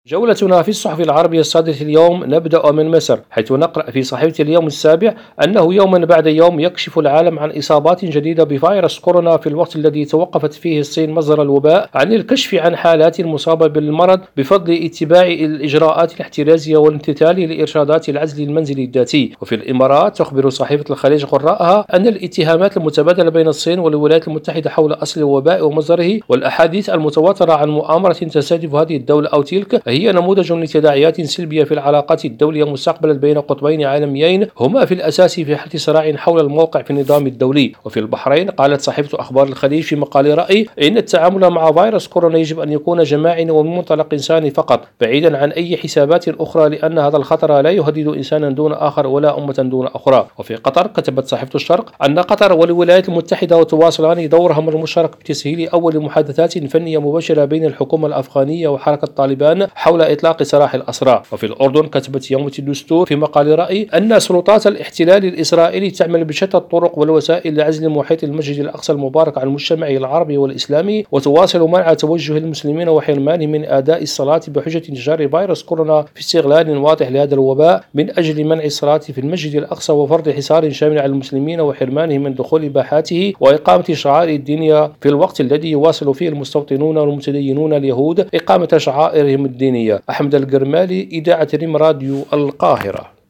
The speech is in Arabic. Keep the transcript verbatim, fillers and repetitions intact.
جولتنا في الصحف العربية الصادرة اليوم نبدأ من مصر، حيث نقرأ في صحيفة اليوم السابع أنه يوما بعد يوم يكشف العالم عن إصابات جديدة بفيروس كورونا في الوقت الذي توقفت فيه الصين مصدر الوباء عن الكشف عن حالات مصابة بالمرض بفضل اتباع الإجراءات الاحترازية والامتثال لإرشادات العزل المنزلي الذاتي. وفي الإمارات تخبر صحيفة الخليج قراءها أن الاتهامات المتبادلة بين الصين والولايات المتحدة حول أصل الوباء ومصدره والأحاديث المتواترة عن مؤامرة تستهدف هذه الدولة أو تلك هي نموذج لتداعيات سلبية في العلاقات الدولية مستقبلا بين قطبين عالميين هما في الأساس في حالة صراع حول الموقع في النظام الدولي. وفي البحرين قالت صحيفة أخبار الخليج في مقال رأي إن التعامل مع فيروس كورونا يجب أن يكون جماعي ومن منطلق إنساني فقط بعيدا عن أي حسابات أخرى، لأن هذا الخطر لا يهدد إنسانا دون آخر ولا أمة دون أخرى. وفي قطر كتبت صحيفة الشرق أن قطر والولايات المتحدة تواصلان دورهما المشترك بتسهيل أول محادثات فنية مباشرة بين الحكومة الأفغانية وحركة طالبان حول إطلاق سراح الأسرى. وفي الأردن كتبت يوم الدستور في مقال رأي أن سلطات الاحتلال الإسرائيلي تعمل بشتى الطرق والوسائل لعزل محيط المسجد الأقصى المبارك عن المجتمع العربي والإسلامي، وتواصل منع توجه المسلمين وحرمانهم من أداء الصلاة بحجة انتشار فيروس كورونا في استغلال واضح لهذا الوباء من أجل منع الصلاة في المسجد الأقصى وفرض حصار شامل على المسلمين وحرمانهم من دخول باحاته وإقامة شعائر الدينية في الوقت الذي يواصل فيه المستوطنون والمتدينون اليهود إقامة شعائرهم الدينية. أحمد القرمالي، إذاعة ريم راديو القاهرة.